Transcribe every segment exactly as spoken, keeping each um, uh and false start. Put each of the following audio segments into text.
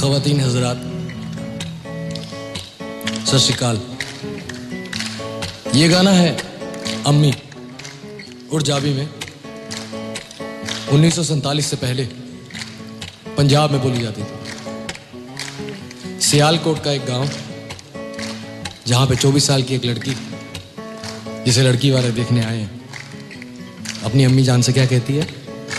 ख़वातीन हज़रात, सत श्री अकाल। ये गाना है अम्मी उर्जावी में। उन्नीस सौ सैंतालीस से पहले पंजाब में बोली जाती थी। सियालकोट का एक गांव, जहां पे चौबीस साल की एक लड़की, जिसे लड़की वाले देखने आए हैं, अपनी अम्मी जान से क्या कहती है?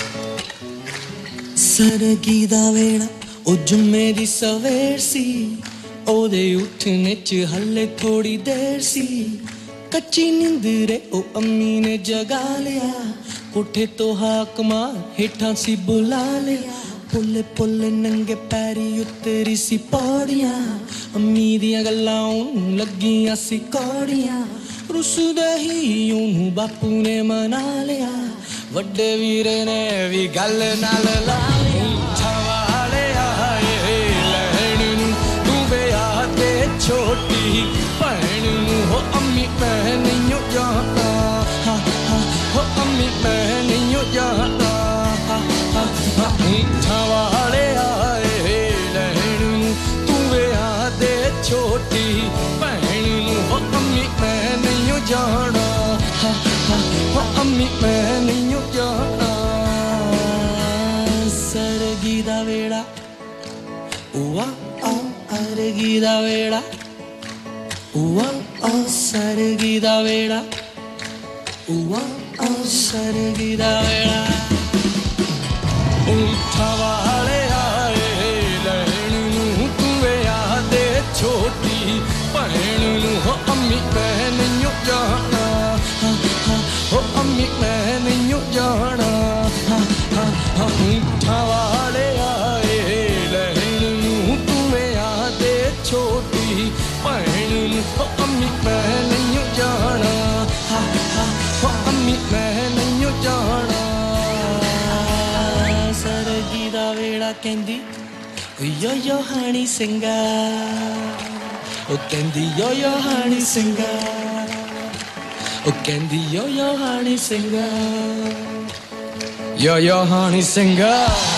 सरगी दा वेड़ा ओ जुम्मे दी सवेर सी, ओदे उठने च हले थोड़ी देर सी। कच्ची नींदरे ओ अम्मी ने जगा लिया, कोठे तो हाक मार हेठां सी बुला लिया। पुले पुले नंगे पैरी उतरी सी पौड़ियां, अम्मी दियां गल्लां ओनू लगियां सी कौड़ियां। रुसदे ही ओनू बापू ने मना लिया, वड्डे वीरे ने भी गल नाल ला लिया। छोटी भैन नूं हो अम्मी मैं नहीं जाता, हो अम्मी मैं नहीं जाता। ऊंठा वाले आए लैण नूं तू विआह दे, छोटी भैन नूं हो अम्मी मैं नहीं जाना, हो अम्मी मैं नहीं जाना। सरगी दा वेड़ा उआ सरगी दा वेड़ा, उआ ओ सरगी दा वेड़ा, उआ ओ सरगी दा वेड़ा। ऊंठा वाले आए लैण नूं तू विआह दे, छोटी भैन नूं हो अम्मी मैं नहीं जाना, हो अम्मी मैं नहीं जाना। ऊंठा वाले आए लैण नूं तू विआह दे, छोटी भैन नूं हो अम्मी मैं नहीं जाना, हो अम्मी मैं नहीं जाना। सरगी दा वेड़ा कहंदी यो यो हानी सिंगा, ओ कहंदी यो यो हानी सिंगा, ओ कहंदी यो यो हानी सिंगा, यो यो हानी सिंगा।